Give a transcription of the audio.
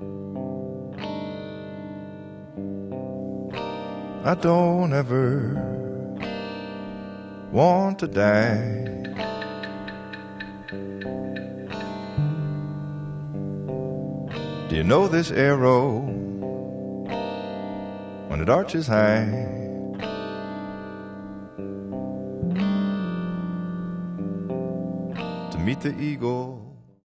I don't ever want to die. Do you know this arrow, when it arches high, to meet the eagle